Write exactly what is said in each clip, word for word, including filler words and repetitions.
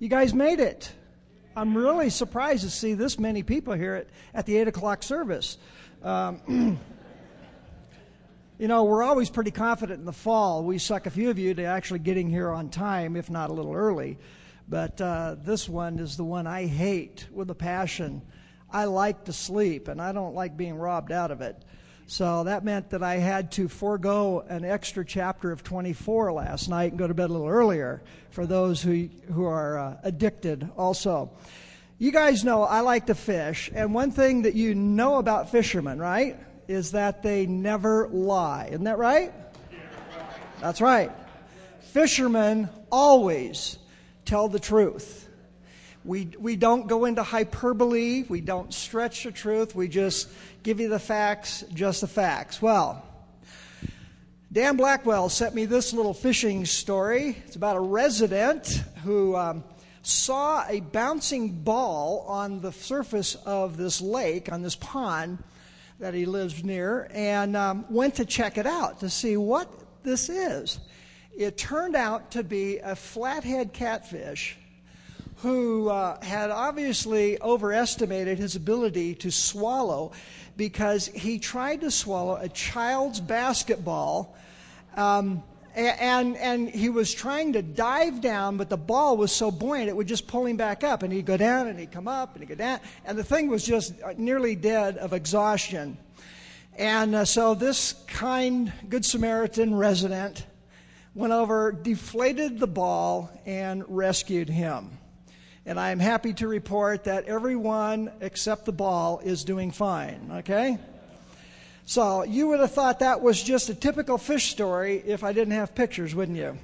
You guys made it. I'm really surprised to see this many people here at, at the eight o'clock service. Um, you know, we're always pretty confident in the fall. We suck a few of you to actually getting here on time, if not a little early. But uh, this one is the one I hate with a passion. I like to sleep, and I don't like being robbed out of it. So that meant that I had to forego an extra chapter of twenty-four last night and go to bed a little earlier for those who who are uh, addicted also. You guys know I like to fish, and one thing that you know about fishermen, right, is that they never lie. Isn't that right? That's right. Fishermen always tell the truth. We we don't go into hyperbole. We don't stretch the truth. We just give you the facts, just the facts. Well, Dan Blackwell sent me this little fishing story. It's about a resident who um, saw a bouncing ball on the surface of this lake, on this pond that he lives near, and um, went to check it out to see what this is. It turned out to be a flathead catfish who uh, had obviously overestimated his ability to swallow because he tried to swallow a child's basketball, um, and, and he was trying to dive down, but the ball was so buoyant it would just pull him back up, and he'd go down, and he'd come up, and he'd go down, and the thing was just nearly dead of exhaustion. And uh, so this kind, Good Samaritan resident went over, deflated the ball, and rescued him. And I am happy to report that everyone except the ball is doing fine, okay? So you would have thought that was just a typical fish story if I didn't have pictures, wouldn't you?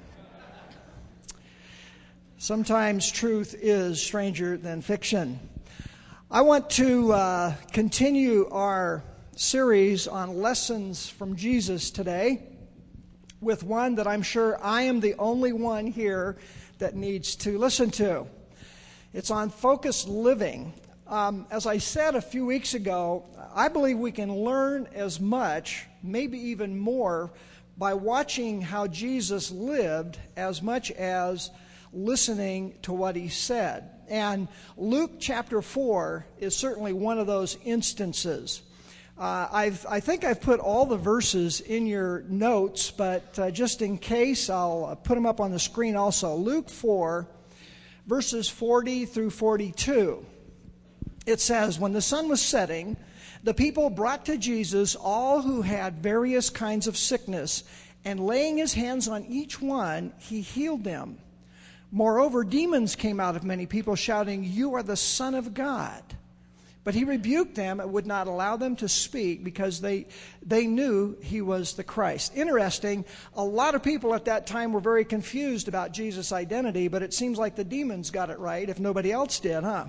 Sometimes truth is stranger than fiction. I want to uh, continue our series on lessons from Jesus today with one that I'm sure I am the only one here that needs to listen to. It's on focused living. Um, as I said a few weeks ago, I believe we can learn as much, maybe even more, by watching how Jesus lived as much as listening to what he said. And Luke chapter four is certainly one of those instances. Uh, I've, I think I've put all the verses in your notes, but uh, just in case, I'll put them up on the screen also. Luke four, verses forty through forty-two. It says, when the sun was setting, the people brought to Jesus all who had various kinds of sickness, and laying his hands on each one, he healed them. Moreover, demons came out of many people, shouting, "You are the Son of God." But he rebuked them and would not allow them to speak because they they knew he was the Christ. Interesting, a lot of people at that time were very confused about Jesus' identity, but it seems like the demons got it right if nobody else did, huh?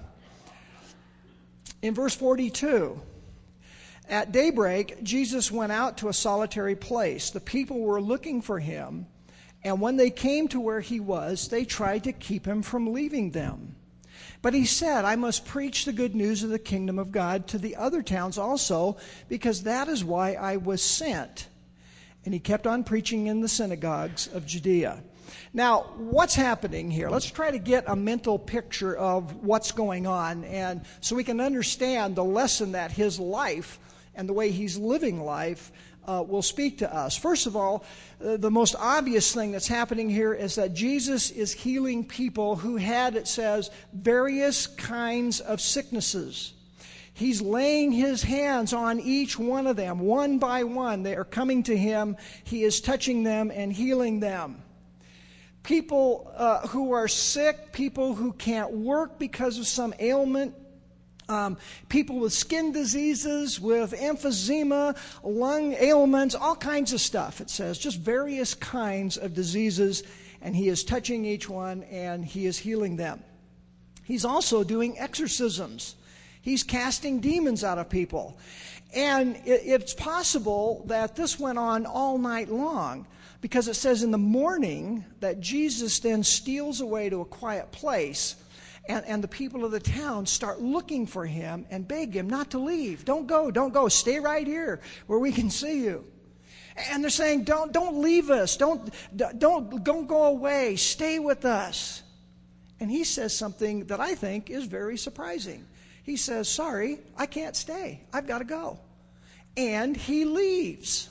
In verse forty-two, at daybreak, Jesus went out to a solitary place. The people were looking for him, and when they came to where he was, they tried to keep him from leaving them. But he said, I must preach the good news of the kingdom of God to the other towns also, because that is why I was sent. And he kept on preaching in the synagogues of Judea. Now, what's happening here? Let's try to get a mental picture of what's going on, and so we can understand the lesson that his life and the way he's living life Uh, will speak to us. First of all, uh, the most obvious thing that's happening here is that Jesus is healing people who had, it says, various kinds of sicknesses. He's laying his hands on each one of them, one by one. They are coming to him. He is touching them and healing them. People uh, who are sick, people who can't work because of some ailment, Um, people with skin diseases, with emphysema, lung ailments, all kinds of stuff, it says, just various kinds of diseases, and he is touching each one, and he is healing them. He's also doing exorcisms. He's casting demons out of people. And it, it's possible that this went on all night long, because it says in the morning that Jesus then steals away to a quiet place. And, and the people of the town start looking for him and beg him not to leave. Don't go, don't go. Stay right here where we can see you. And they're saying, don't, don't leave us. Don't, don't, don't go away. Stay with us. and he says something that I think is very surprising. He says, sorry, I can't stay. I've got to go. And he leaves.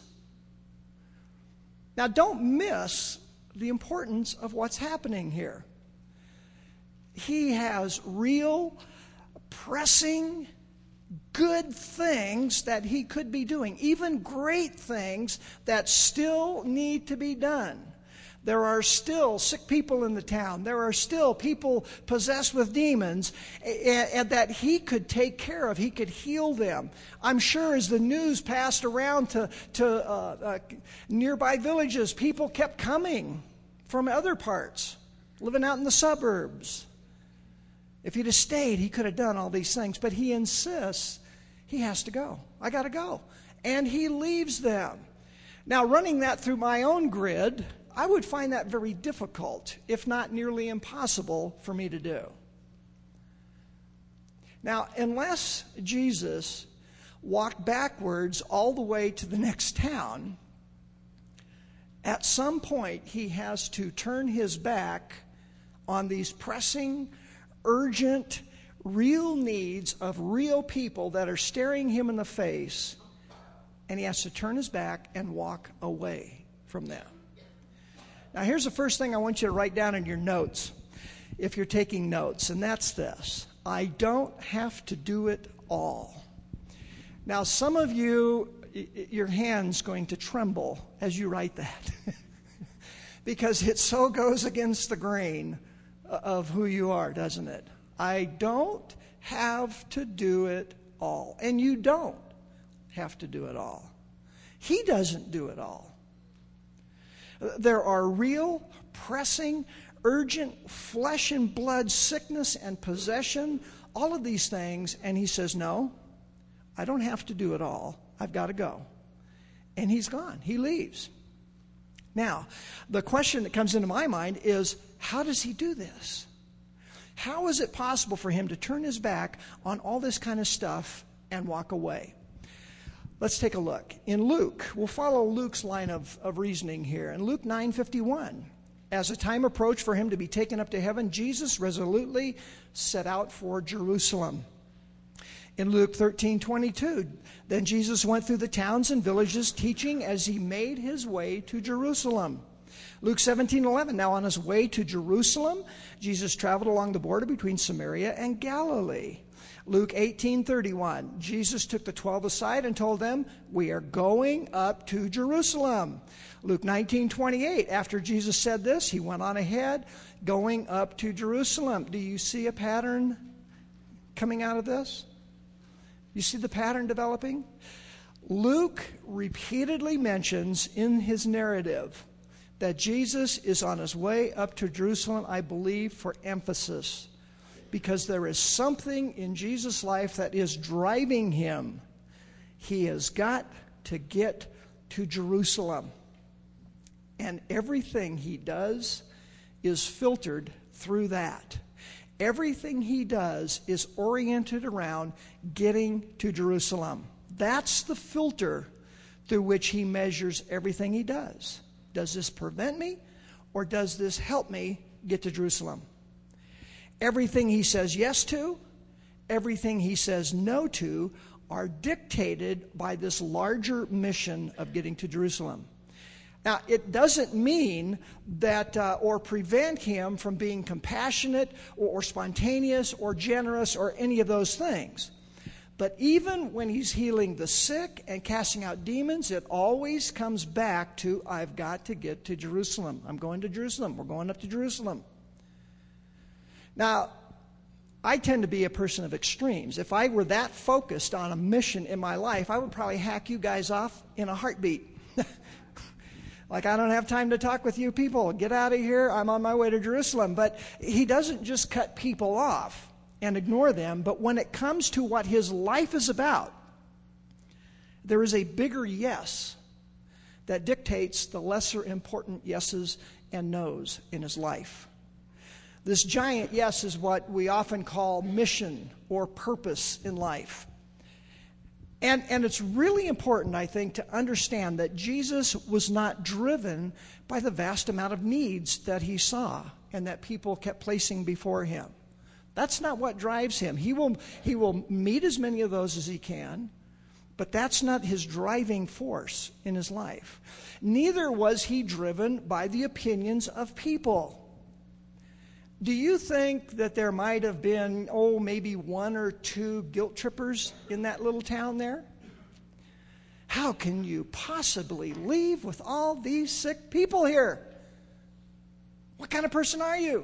Now, don't miss the importance of what's happening here. He has real, pressing, good things that he could be doing, even great things that still need to be done. There are still sick people in the town. There are still people possessed with demons and, and that he could take care of. He could heal them. I'm sure as the news passed around to, to uh, uh, nearby villages, people kept coming from other parts, living out in the suburbs. If he'd have stayed, he could have done all these things. But he insists he has to go. I got to go. And he leaves them. Now, running that through my own grid, I would find that very difficult, if not nearly impossible for me to do. Now, unless Jesus walked backwards all the way to the next town, at some point he has to turn his back on these pressing, urgent, real needs of real people that are staring him in the face, and he has to turn his back and walk away from them. Now, here's the first thing I want you to write down in your notes, if you're taking notes, and that's this. I don't have to do it all. Now, some of you, your hand's going to tremble as you write that because it so goes against the grain of who you are, doesn't it? I don't have to do it all. And you don't have to do it all. He doesn't do it all. There are real, pressing, urgent, flesh and blood sickness and possession, all of these things, and he says, no, I don't have to do it all. I've got to go. And he's gone. He leaves. Now, the question that comes into my mind is, how does he do this? How is it possible for him to turn his back on all this kind of stuff and walk away? Let's take a look. In Luke, we'll follow Luke's line of, of reasoning here. In Luke nine fifty-one, as the time approached for him to be taken up to heaven, Jesus resolutely set out for Jerusalem. In Luke thirteen twenty-two, then Jesus went through the towns and villages teaching as he made his way to Jerusalem. Luke seventeen eleven, now on his way to Jerusalem, Jesus traveled along the border between Samaria and Galilee. Luke eighteen thirty-one, Jesus took the twelve aside and told them, we are going up to Jerusalem. Luke nineteen twenty-eight, after Jesus said this, he went on ahead, going up to Jerusalem. Do you see a pattern coming out of this? You see the pattern developing? Luke repeatedly mentions in his narrative that Jesus is on his way up to Jerusalem, I believe, for emphasis. Because there is something in Jesus' life that is driving him. He has got to get to Jerusalem. And everything he does is filtered through that. Everything he does is oriented around getting to Jerusalem. That's the filter through which he measures everything he does. Does this prevent me, or does this help me get to Jerusalem? Everything he says yes to, everything he says no to, are dictated by this larger mission of getting to Jerusalem. Now, it doesn't mean that uh, or prevent him from being compassionate or, or spontaneous or generous or any of those things. But even when he's healing the sick and casting out demons, it always comes back to, I've got to get to Jerusalem. I'm going to Jerusalem. We're going up to Jerusalem. Now, I tend to be a person of extremes. If I were that focused on a mission in my life, I would probably hack you guys off in a heartbeat. Like, I don't have time to talk with you people. Get out of here. I'm on my way to Jerusalem. But he doesn't just cut people off and ignore them. But when it comes to what his life is about, there is a bigger yes that dictates the lesser important yeses and nos in his life. This giant yes is what we often call mission or purpose in life. And, and it's really important, I think, to understand that Jesus was not driven by the vast amount of needs that he saw and that people kept placing before him. That's not what drives him. He will, he will meet as many of those as he can, but that's not his driving force in his life. Neither was he driven by the opinions of people. Do you think that there might have been, oh, maybe one or two guilt trippers in that little town there? How can you possibly leave with all these sick people here? What kind of person are you?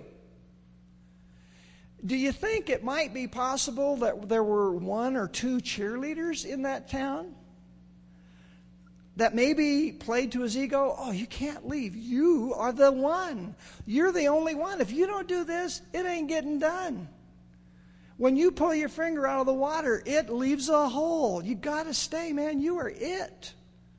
Do you think it might be possible that there were one or two cheerleaders in that town that maybe played to his ego? Oh, you can't leave. You are the one. You're the only one. If you don't do this, it ain't getting done. When you pull your finger out of the water, it leaves a hole. You got to stay, man. You are it.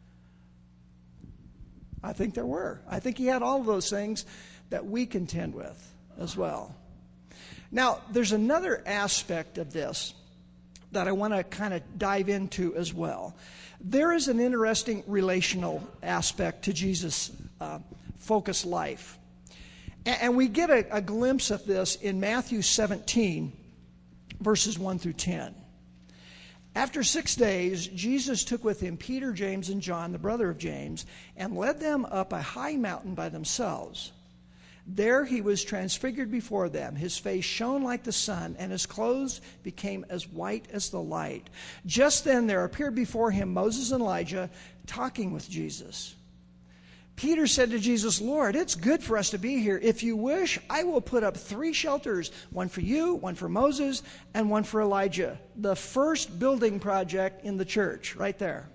I think there were. I think he had all of those things that we contend with as well. Now, there's another aspect of this that I want to kind of dive into as well. There is an interesting relational aspect to Jesus' uh, focused life. And, and we get a, a glimpse of this in Matthew seventeen, verses one through ten. After six days, Jesus took with him Peter, James, and John, the brother of James, and led them up a high mountain by themselves. There he was transfigured before them. His face shone like the sun, and his clothes became as white as the light. Just then there appeared before him Moses and Elijah talking with Jesus. Peter said to Jesus, Lord, it's good for us to be here. If you wish, I will put up three shelters, one for you, one for Moses, and one for Elijah. The first building project in the church, right there.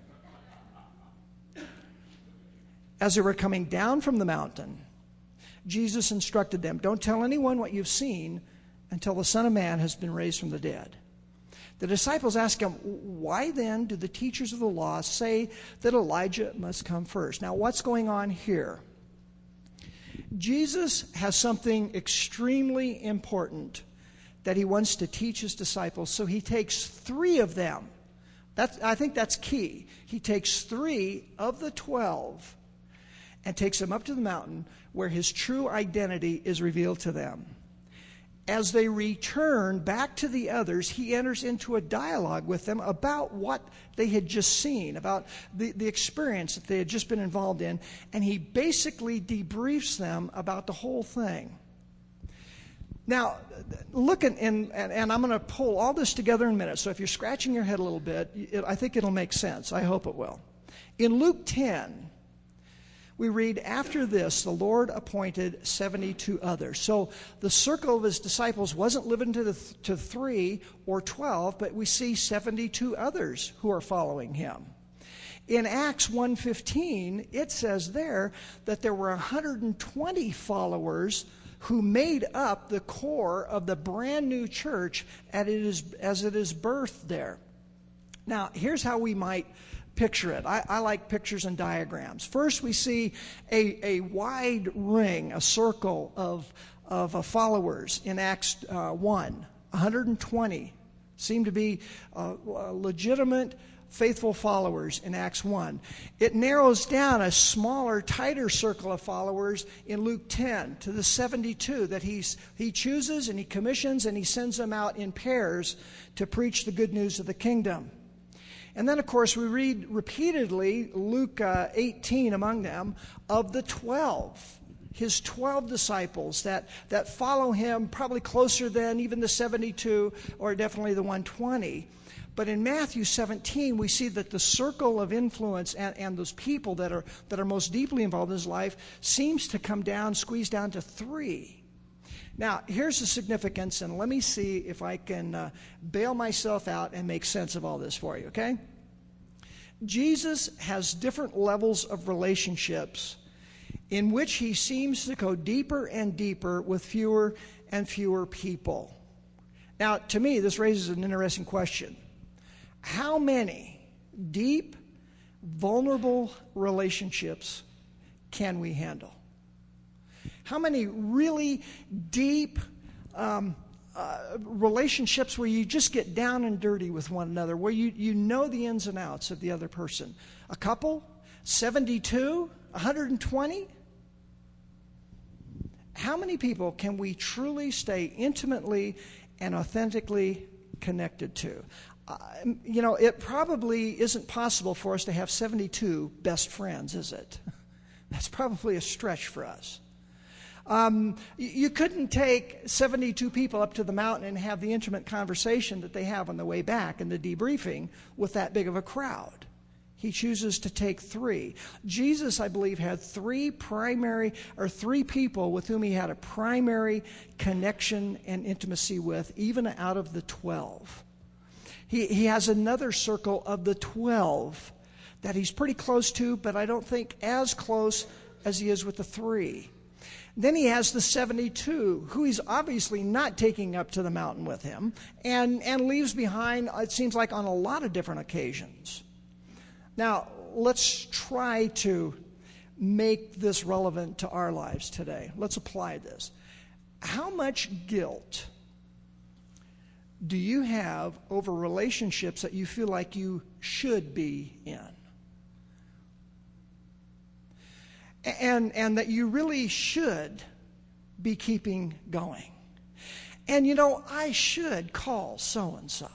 As they were coming down from the mountain, Jesus instructed them, don't tell anyone what you've seen until the Son of Man has been raised from the dead. The disciples asked him, why then do the teachers of the law say that Elijah must come first? Now, what's going on here? Jesus has something extremely important that he wants to teach his disciples, so he takes three of them. That's, I think that's key. He takes three of the twelve and takes them up to the mountain where his true identity is revealed to them. As they return back to the others, he enters into a dialogue with them about what they had just seen, about the, the experience that they had just been involved in, and he basically debriefs them about the whole thing. Now, look, at, and, and, and I'm going to pull all this together in a minute, so if you're scratching your head a little bit, it, I think it'll make sense. I hope it will. In Luke ten, we read, after this, the Lord appointed seventy-two others. So the circle of his disciples wasn't limited to, the, to three or twelve, but we see seventy-two others who are following him. In Acts one fifteen, it says there that there were one hundred twenty followers who made up the core of the brand new church as it is, as it is birthed there. Now, here's how we might picture it. I, I like pictures and diagrams. First, we see a, a wide ring, a circle of, of uh, followers in Acts uh, one. one hundred twenty seem to be uh, legitimate, faithful followers in Acts one. It narrows down a smaller, tighter circle of followers in Luke ten to the seventy-two that he's, he chooses and he commissions and he sends them out in pairs to preach the good news of the kingdom. And then, of course, we read repeatedly Luke uh, eighteen among them of the twelve, his twelve disciples that, that follow him probably closer than even the seventy-two or definitely the one hundred twenty. But in Matthew seventeen, we see that the circle of influence and, and those people that are, that are most deeply involved in his life seems to come down, squeeze down to three. Now, here's the significance, and let me see if I can uh, bail myself out and make sense of all this for you, okay? Jesus has different levels of relationships in which he seems to go deeper and deeper with fewer and fewer people. Now, to me, this raises an interesting question. How many deep, vulnerable relationships can we handle? How many really deep, um, uh, relationships where you just get down and dirty with one another, where you, you know the ins and outs of the other person. A couple? seventy-two? one hundred twenty? How many people can we truly stay intimately and authentically connected to? Uh, you know, it probably isn't possible for us to have seventy-two best friends, is it? That's probably a stretch for us. Um, you couldn't take seventy-two people up to the mountain and have the intimate conversation that they have on the way back and the debriefing with that big of a crowd. He chooses to take three. Jesus, I believe, had three primary, or three people with whom he had a primary connection and intimacy with, even out of the twelve. He, he has another circle of the twelve that he's pretty close to, but I don't think as close as he is with the three. Then he has the seventy-two, who he's obviously not taking up to the mountain with him, and, and leaves behind, it seems like, on a lot of different occasions. Now, let's try to make this relevant to our lives today. Let's apply this. How much guilt do you have over relationships that you feel like you should be in? And, and that you really should be keeping going. And you know, I should call so-and-so.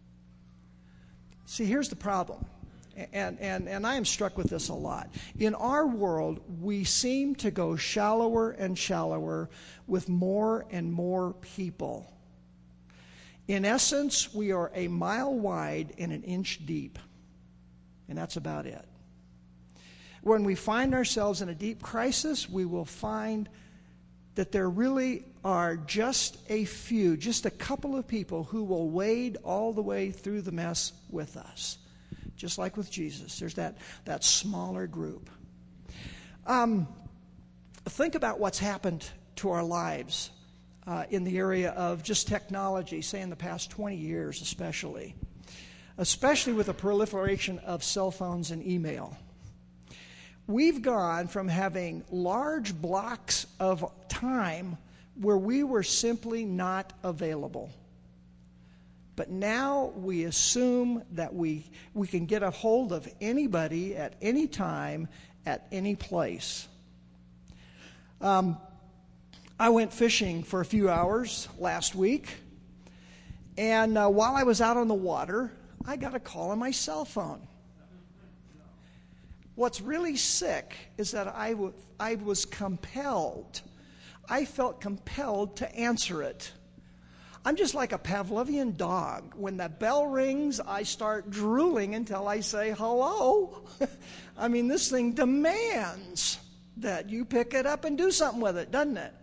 See, here's the problem. And, and, and I am struck with this a lot. In our world, we seem to go shallower and shallower with more and more people. In essence, we are a mile wide and an inch deep. And that's about it. When we find ourselves in a deep crisis, we will find that there really are just a few, just a couple of people who will wade all the way through the mess with us. Just like with Jesus, there's that, that smaller group. Um, think about what's happened to our lives uh, in the area of just technology, say in the past twenty years especially. Especially with the proliferation of cell phones and email. We've gone from having large blocks of time where we were simply not available. But now we assume that we, we can get a hold of anybody at any time, at any place. Um, I went fishing for a few hours last week. And uh, while I was out on the water, I got a call on my cell phone. What's really sick is that I, w- I was compelled. I felt compelled to answer it. I'm just like a Pavlovian dog. When the bell rings, I start drooling until I say hello. I mean, this thing demands that you pick it up and do something with it, doesn't it?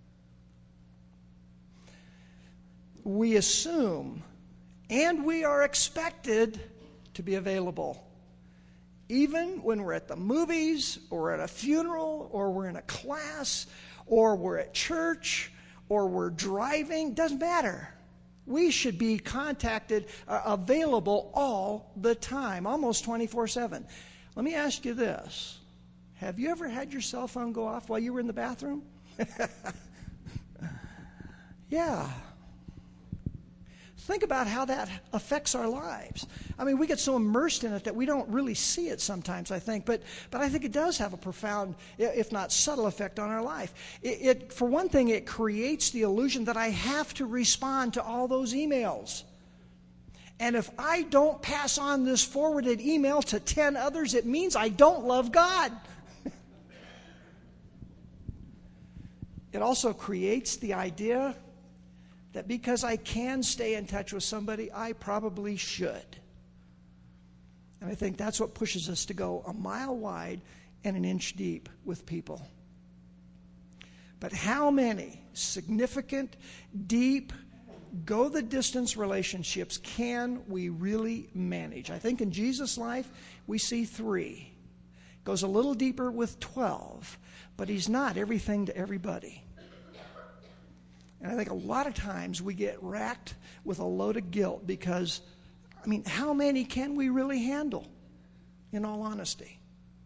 We assume, and we are expected to be available. Even when we're at the movies, or at a funeral, or we're in a class, or we're at church, or we're driving, doesn't matter. We should be contacted, uh, available all the time, almost twenty-four seven. Let me ask you this. Have you ever had your cell phone go off while you were in the bathroom? Yeah. Think about how that affects our lives. I mean, we get so immersed in it that we don't really see it sometimes, I think. But but I think it does have a profound, if not subtle, effect on our life. It, it for one thing, it creates the illusion that I have to respond to all those emails. And if I don't pass on this forwarded email to ten others, it means I don't love God. It also creates the idea that because I can stay in touch with somebody, I probably should. And I think that's what pushes us to go a mile wide and an inch deep with people. But how many significant, deep, go-the-distance relationships can we really manage? I think in Jesus' life, we see three. Goes a little deeper with twelve, but he's not everything to everybody. And I think a lot of times we get racked with a load of guilt because, I mean, how many can we really handle, in all honesty?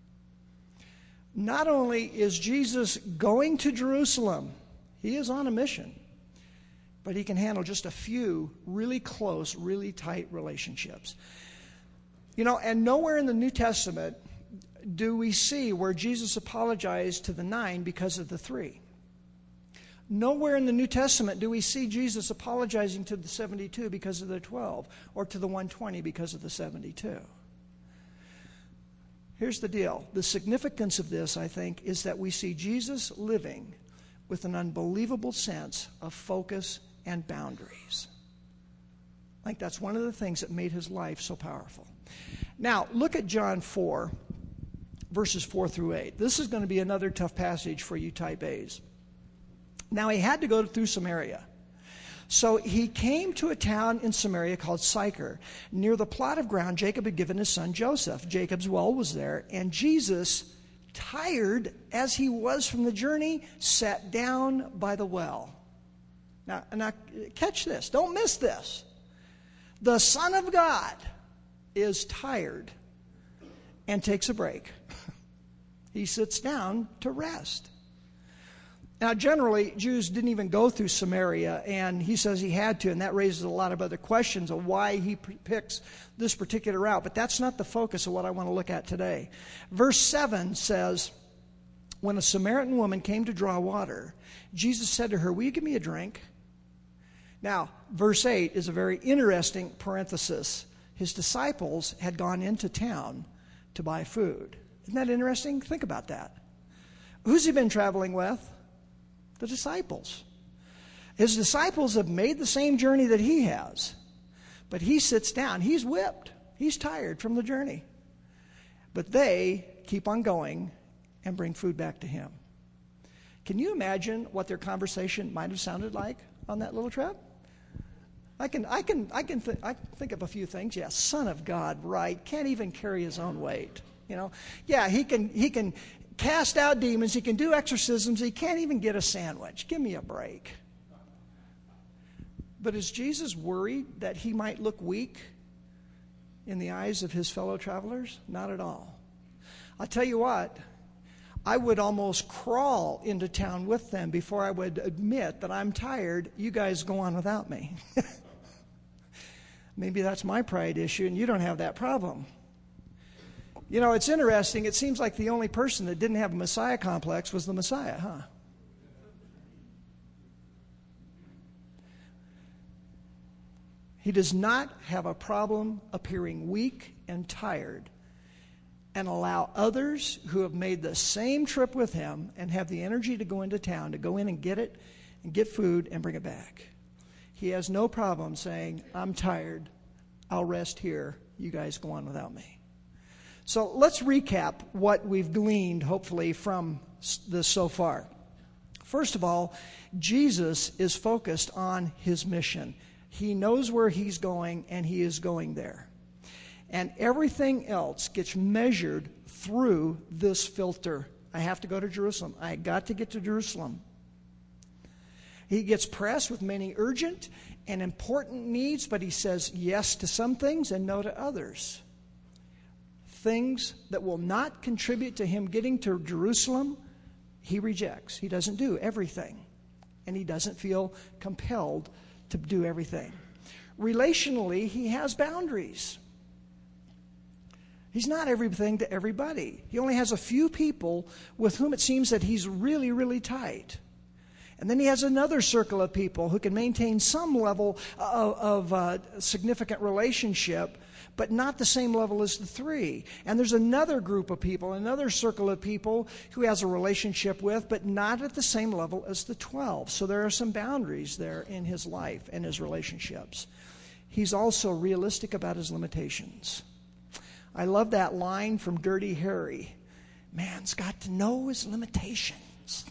Not only is Jesus going to Jerusalem, he is on a mission, but he can handle just a few really close, really tight relationships. You know, and nowhere in the New Testament do we see where Jesus apologized to the nine because of the three. Nowhere in the New Testament do we see Jesus apologizing to the seventy-two because of the twelve, or to the one hundred twenty because of the seventy-two. Here's the deal. The significance of this, I think, is that we see Jesus living with an unbelievable sense of focus and boundaries. I think that's one of the things that made his life so powerful. Now, look at John four, verses four through eight. This is going to be another tough passage for you type A's. Now, he had to go through Samaria. So he came to a town in Samaria called Sychar. Near the plot of ground Jacob had given his son Joseph. Jacob's well was there, and Jesus, tired as he was from the journey, sat down by the well. Now, now catch this. Don't miss this. The Son of God is tired and takes a break. He sits down to rest. Now, generally, Jews didn't even go through Samaria, and he says he had to, and that raises a lot of other questions of why he picks this particular route. But that's not the focus of what I want to look at today. Verse seven says, when a Samaritan woman came to draw water, Jesus said to her, "Will you give me a drink?" Now, verse eight is a very interesting parenthesis. His disciples had gone into town to buy food. Isn't that interesting? Think about that. Who's he been traveling with? The disciples. His disciples have made the same journey that he has. But he sits down. He's whipped. He's tired from the journey. But they keep on going and bring food back to him. Can you imagine what their conversation might have sounded like on that little trip? I can, I can, I can, th- I can think of a few things. Yeah, Son of God, right? Can't even carry his own weight. You know, yeah, he can, he can cast out demons. He can do exorcisms. He can't even get a sandwich. Give me a break. But is Jesus worried that he might look weak in the eyes of his fellow travelers? Not at all. I'll tell you what. I would almost crawl into town with them before I would admit that I'm tired. You guys go on without me. Maybe that's my pride issue, and you don't have that problem. You know, it's interesting. It seems like the only person that didn't have a Messiah complex was the Messiah, huh? He does not have a problem appearing weak and tired and allow others who have made the same trip with him and have the energy to go into town, to go in and get it and get food and bring it back. He has no problem saying, "I'm tired. I'll rest here. You guys go on without me." So let's recap what we've gleaned, hopefully, from this so far. First of all, Jesus is focused on his mission. He knows where he's going, and he is going there. And everything else gets measured through this filter. I have to go to Jerusalem. I got to get to Jerusalem. He gets pressed with many urgent and important needs, but he says yes to some things and no to others. Things that will not contribute to him getting to Jerusalem, he rejects. He doesn't do everything. And he doesn't feel compelled to do everything. Relationally, he has boundaries. He's not everything to everybody. He only has a few people with whom it seems that he's really, really tight. And then he has another circle of people who can maintain some level of, of uh, significant relationship, but not the same level as the three. And there's another group of people, another circle of people who he has a relationship with, but not at the same level as the twelve. So there are some boundaries there in his life and his relationships. He's also realistic about his limitations. I love that line from Dirty Harry. Man's got to know his limitations.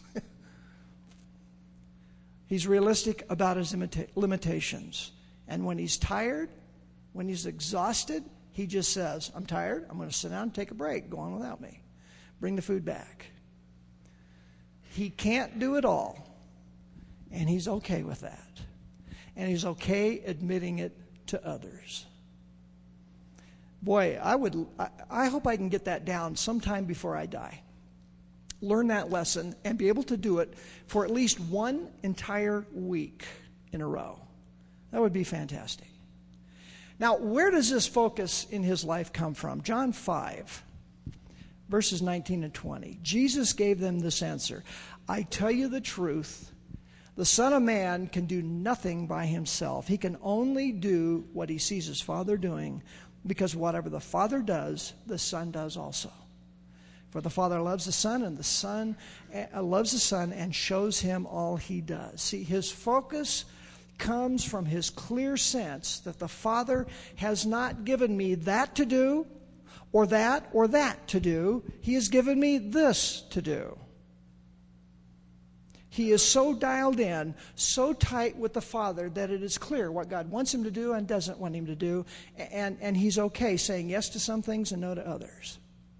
He's realistic about his imita- limitations. And when he's tired, when he's exhausted, he just says, "I'm tired. I'm going to sit down and take a break. Go on without me. Bring the food back." He can't do it all. And he's okay with that. And he's okay admitting it to others. Boy, I would. I, I hope I can get that down sometime before I die. Learn that lesson and be able to do it for at least one entire week in a row. That would be fantastic. Now, where does this focus in his life come from? John five, verses nineteen and twenty. Jesus gave them this answer. I tell you the truth, the Son of Man can do nothing by himself. He can only do what he sees his Father doing, because whatever the Father does, the Son does also. For the Father loves the Son, and the Son uh, loves the Son and shows him all he does. See, his focus comes from his clear sense that the Father has not given me that to do, or that, or that to do. He has given me this to do. He is so dialed in, so tight with the Father, that it is clear what God wants him to do and doesn't want him to do. And, and he's okay saying yes to some things and no to others.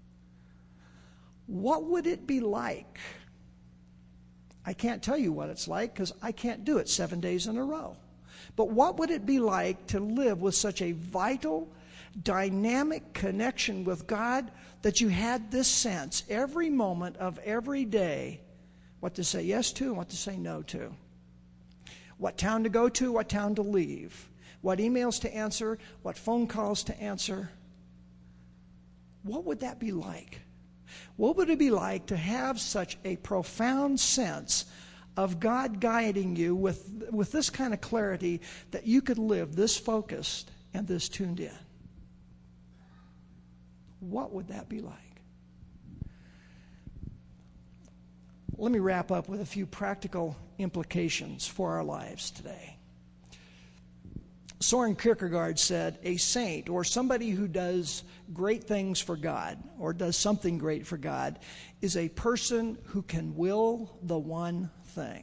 What would it be like? I can't tell you what it's like because I can't do it seven days in a row. But what would it be like to live with such a vital, dynamic connection with God that you had this sense every moment of every day what to say yes to and what to say no to? What town to go to, what town to leave, what emails to answer, what phone calls to answer. What would that be like? What would it be like to have such a profound sense of God guiding you with, with this kind of clarity that you could live this focused and this tuned in? What would that be like? Let me wrap up with a few practical implications for our lives today. Soren Kierkegaard said, a saint, or somebody who does great things for God, or does something great for God, is a person who can will the one thing.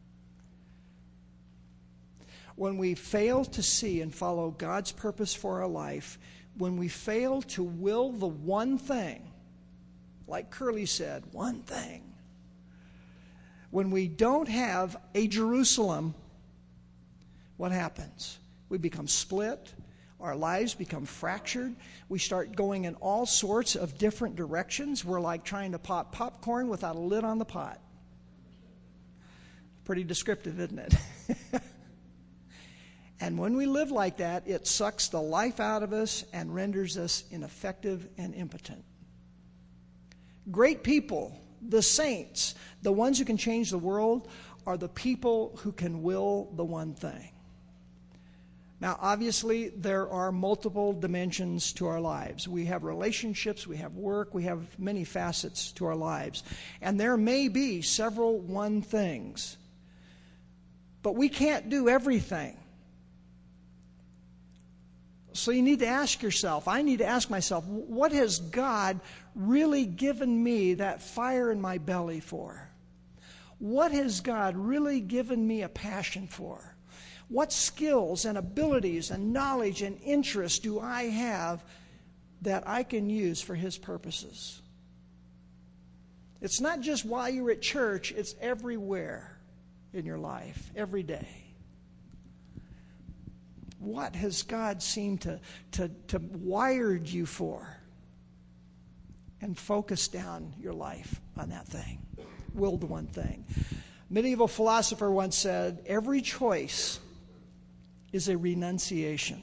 When we fail to see and follow God's purpose for our life, when we fail to will the one thing, like Curly said, one thing, when we don't have a Jerusalem, what happens? We become split. Our lives become fractured. We start going in all sorts of different directions. We're like trying to pop popcorn without a lid on the pot. Pretty descriptive, isn't it? And when we live like that, it sucks the life out of us and renders us ineffective and impotent. Great people, the saints, the ones who can change the world, are the people who can will the one thing. Now, obviously, there are multiple dimensions to our lives. We have relationships, we have work, we have many facets to our lives. And there may be several one things. But we can't do everything. So you need to ask yourself, I need to ask myself, what has God really given me that fire in my belly for? What has God really given me a passion for? What skills and abilities and knowledge and interests do I have that I can use for His purposes? It's not just while you're at church, it's everywhere in your life, every day. What has God seemed to, to, to wired you for? And focus down your life on that thing. Will the one thing. Medieval philosopher once said, every choice is a renunciation.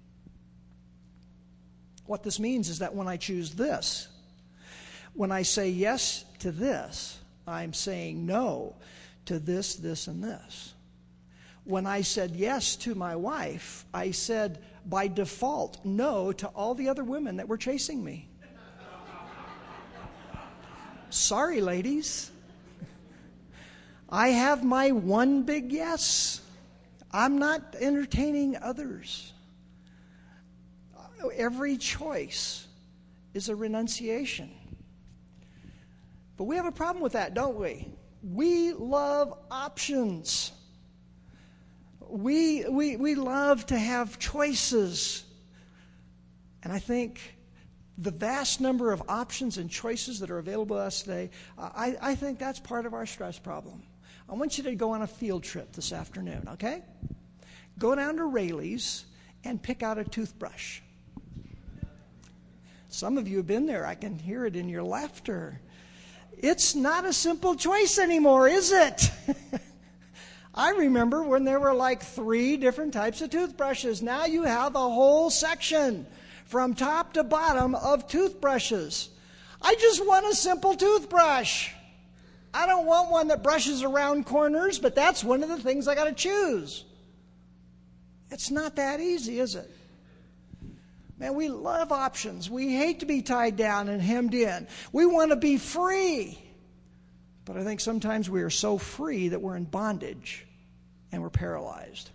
What this means is that when I choose this, when I say yes to this, I'm saying no to this, this, and this. When I said yes to my wife, I said by default no to all the other women that were chasing me. Sorry, ladies. I have my one big yes. I'm not entertaining others. Every choice is a renunciation. But we have a problem with that, don't we? We love options. We, we, we love to have choices. And I think the vast number of options and choices that are available to us today, I, I think that's part of our stress problem. I want you to go on a field trip this afternoon, okay? Go down to Rayleigh's and pick out a toothbrush. Some of you have been there. I can hear it in your laughter. It's not a simple choice anymore, is it? I remember when there were like three different types of toothbrushes. Now you have a whole section from top to bottom of toothbrushes. I just want a simple toothbrush. I don't want one that brushes around corners, but that's one of the things I got to choose. It's not that easy, is it? Man, we love options. We hate to be tied down and hemmed in. We want to be free. But I think sometimes we are so free that we're in bondage and we're paralyzed.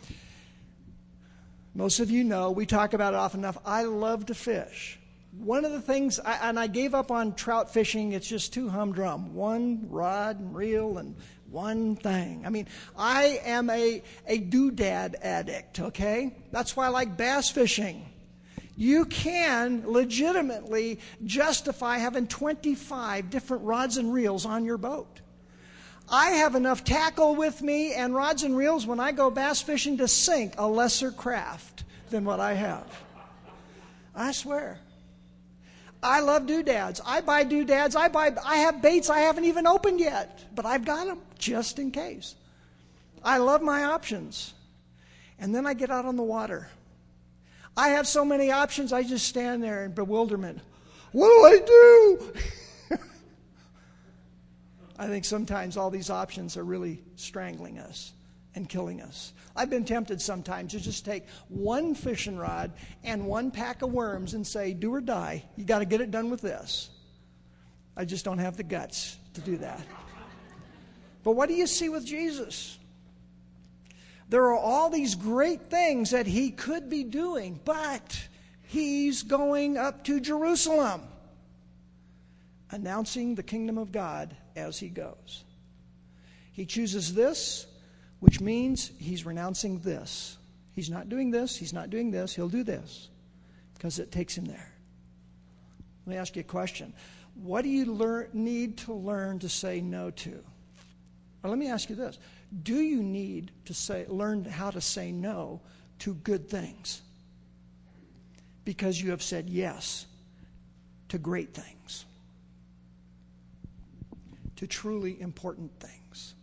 Most of you know, we talk about it often enough, I love to fish. One of the things, I, and I gave up on trout fishing, it's just too humdrum. One rod and reel and one thing. I mean, I am a, a doodad addict, okay? That's why I like bass fishing. You can legitimately justify having twenty-five different rods and reels on your boat. I have enough tackle with me and rods and reels when I go bass fishing to sink a lesser craft than what I have. I swear. I love doodads. I buy doodads. I buy. I have baits I haven't even opened yet, but I've got them just in case. I love my options. And then I get out on the water. I have so many options, I just stand there in bewilderment. What do I do? I think sometimes all these options are really strangling us and killing us. I've been tempted sometimes to just take one fishing rod and one pack of worms and say, do or die. You got to get it done with this. I just don't have the guts to do that. But what do you see with Jesus? There are all these great things that he could be doing, but he's going up to Jerusalem, announcing the kingdom of God as he goes. He chooses this, which means he's renouncing this. He's not doing this, he's not doing this, he'll do this, because it takes him there. Let me ask you a question. What do you learn, need to learn to say no to? Or let me ask you this. Do you need to say, learn how to say no to good things? Because you have said yes to great things, to truly important things.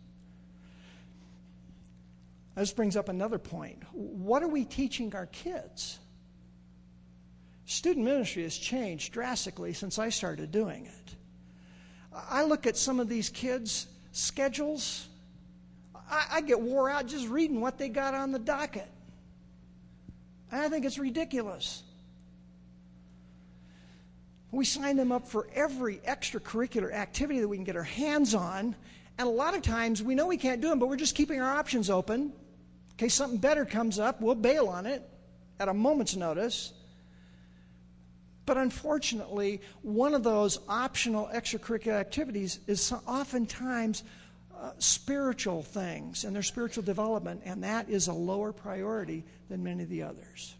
This brings up another point. What are we teaching our kids? Student ministry has changed drastically since I started doing it. I look at some of these kids' schedules. I, I get wore out just reading what they got on the docket. And I think it's ridiculous. We sign them up for every extracurricular activity that we can get our hands on. And a lot of times we know we can't do them, but we're just keeping our options open. In case something better comes up, we'll bail on it at a moment's notice. But unfortunately, one of those optional extracurricular activities is oftentimes uh, spiritual things and their spiritual development, and that is a lower priority than many of the others.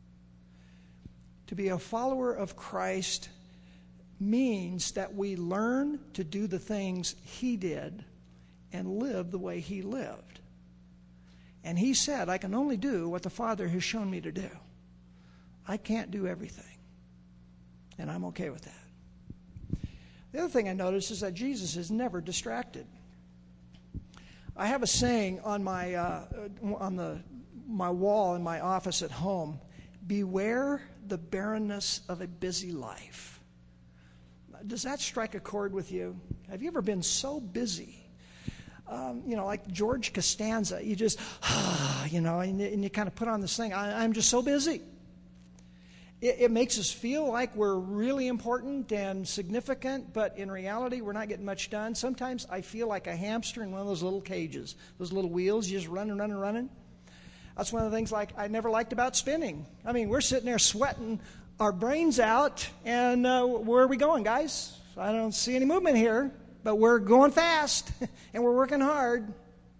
To be a follower of Christ means that we learn to do the things he did and live the way he lived. And he said, I can only do what the Father has shown me to do. I can't do everything. And I'm okay with that. The other thing I noticed is that Jesus is never distracted. I have a saying on my uh, on the my wall in my office at home: beware the barrenness of a busy life. Does that strike a chord with you? Have you ever been so busy? Um, you know, like George Costanza, you just, you know, and, and you kind of put on this thing, I, I'm just so busy. It, it makes us feel like we're really important and significant, but in reality, we're not getting much done. Sometimes I feel like a hamster in one of those little cages, those little wheels, you just running, running, running. That's one of the things like I never liked about spinning. I mean, we're sitting there sweating our brains out, and uh, where are we going, guys? I don't see any movement here, but we're going fast, and we're working hard.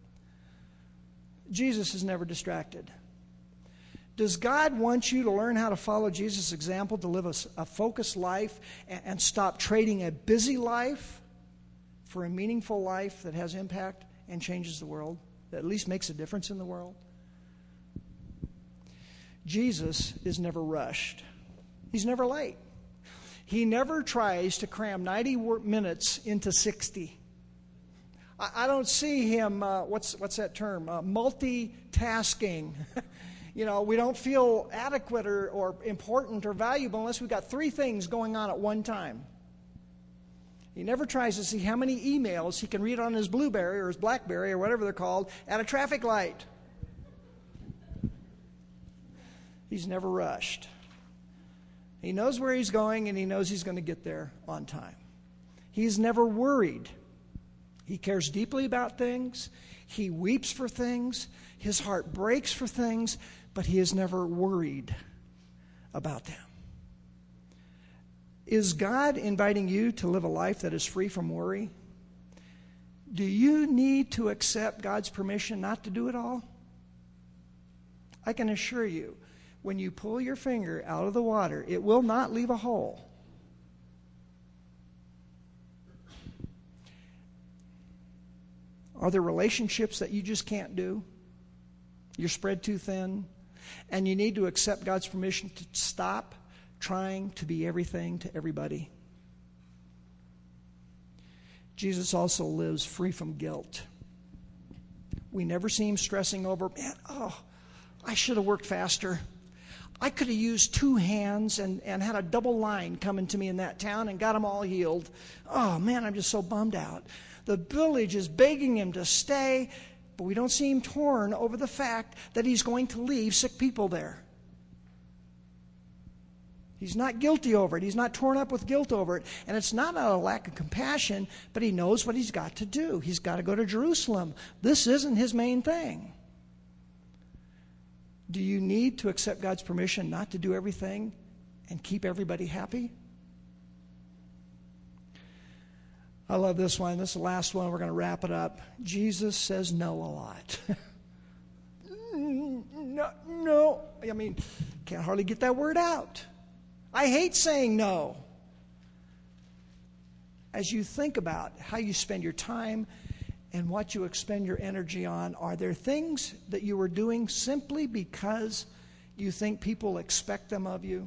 Jesus is never distracted. Does God want you to learn how to follow Jesus' example, to live a, a focused life, and, and stop trading a busy life for a meaningful life that has impact and changes the world, that at least makes a difference in the world? Jesus is never rushed. He's never late. He never tries to cram ninety minutes into sixty. I, I don't see him, uh, what's, what's that term, uh, multitasking. You know, we don't feel adequate or, or important or valuable unless we've got three things going on at one time. He never tries to see how many emails he can read on his BlueBerry or his BlackBerry or whatever they're called at a traffic light. He's never rushed. He knows where he's going, and he knows he's going to get there on time. He's never worried. He cares deeply about things. He weeps for things. His heart breaks for things, but he is never worried about them. Is God inviting you to live a life that is free from worry? Do you need to accept God's permission not to do it all? I can assure you, when you pull your finger out of the water, it will not leave a hole. Are there relationships that you just can't do? You're spread too thin, and you need to accept God's permission to stop trying to be everything to everybody. Jesus also lives free from guilt. We never see him stressing over, man, oh, I should have worked faster. I could have used two hands and, and had a double line coming to me in that town and got them all healed. Oh, man, I'm just so bummed out. The village is begging him to stay, but we don't see him torn over the fact that he's going to leave sick people there. He's not guilty over it. He's not torn up with guilt over it. And it's not out of lack of compassion, but he knows what he's got to do. He's got to go to Jerusalem. This isn't his main thing. Do you need to accept God's permission not to do everything and keep everybody happy? I love this one. This is the last one. We're going to wrap it up. Jesus says no a lot. no, no. I mean, can't hardly get that word out. I hate saying no. As you think about how you spend your time and what you expend your energy on, are there things that you are doing simply because you think people expect them of you?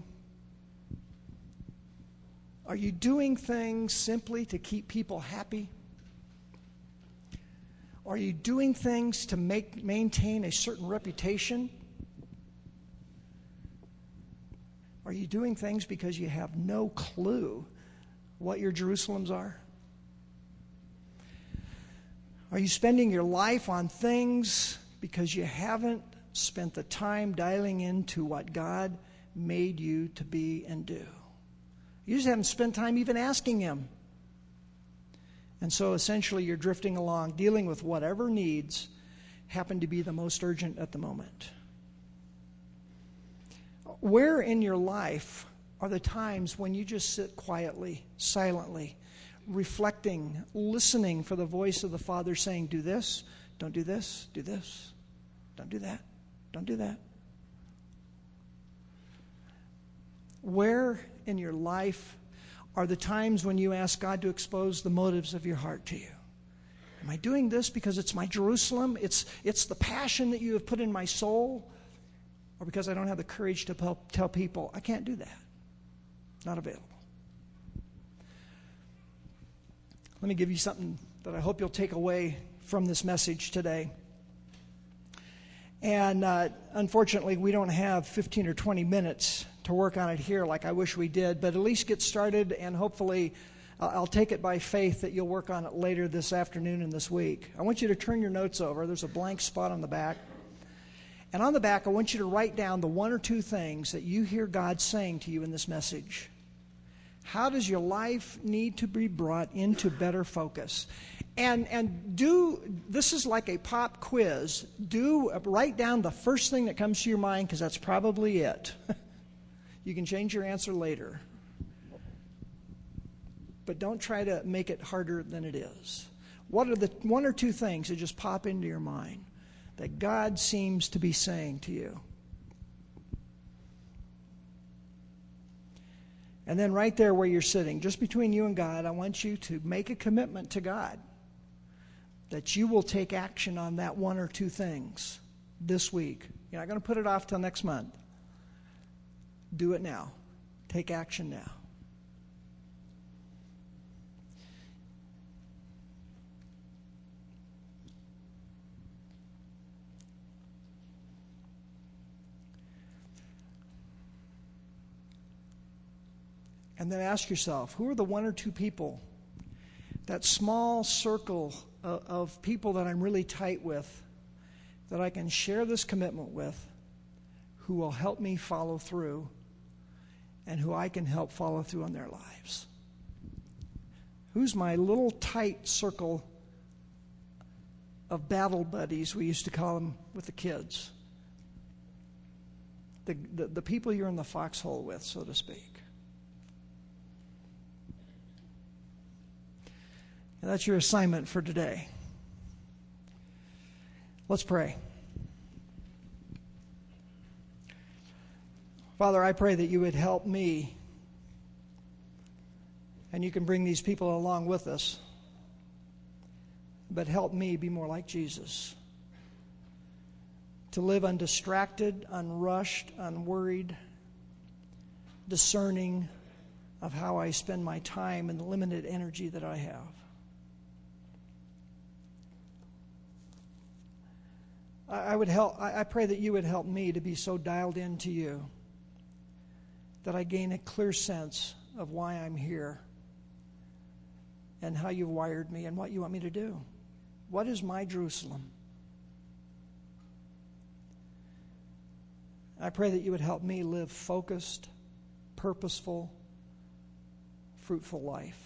Are you doing things simply to keep people happy? Are you doing things to make maintain a certain reputation? Are you doing things because you have no clue what your Jerusalems are? Are you spending your life on things because you haven't spent the time dialing into what God made you to be and do? You just haven't spent time even asking him. And so essentially you're drifting along, dealing with whatever needs happen to be the most urgent at the moment. Where in your life are the times when you just sit quietly, silently, reflecting, listening for the voice of the Father saying, do this, don't do this, do this, don't do that, don't do that? Where in your life are the times when you ask God to expose the motives of your heart to you? Am I doing this because it's my Jerusalem? It's, it's the passion that you have put in my soul? Or because I don't have the courage to tell, tell people, I can't do that. Not available. Let me give you something that I hope you'll take away from this message today. And uh, unfortunately, we don't have fifteen or twenty minutes to work on it here like I wish we did, but at least get started, and hopefully uh, I'll take it by faith that you'll work on it later this afternoon and this week. I want you to turn your notes over. There's a blank spot on the back. And on the back, I want you to write down the one or two things that you hear God saying to you in this message. How does your life need to be brought into better focus? And and do, this is like a pop quiz. Do write down the first thing that comes to your mind, because that's probably it. You can change your answer later. But don't try to make it harder than it is. What are the one or two things that just pop into your mind that God seems to be saying to you? And then right there where you're sitting, just between you and God, I want you to make a commitment to God that you will take action on that one or two things this week. You're not going to put it off till next month. Do it now. Take action now. And then ask yourself, who are the one or two people, that small circle of, of people that I'm really tight with, that I can share this commitment with, who will help me follow through, and who I can help follow through on their lives? Who's my little tight circle of battle buddies, we used to call them with the kids? The, the, the people you're in the foxhole with, so to speak. And that's your assignment for today. Let's pray. Father, I pray that you would help me, and you can bring these people along with us, but help me be more like Jesus, to live undistracted, unrushed, unworried, discerning of how I spend my time and the limited energy that I have. I would help. I pray that you would help me to be so dialed into you that I gain a clear sense of why I'm here and how you've wired me and what you want me to do. What is my Jerusalem? I pray that you would help me live focused, purposeful, fruitful life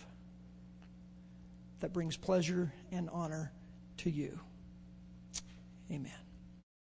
that brings pleasure and honor to you. Amen.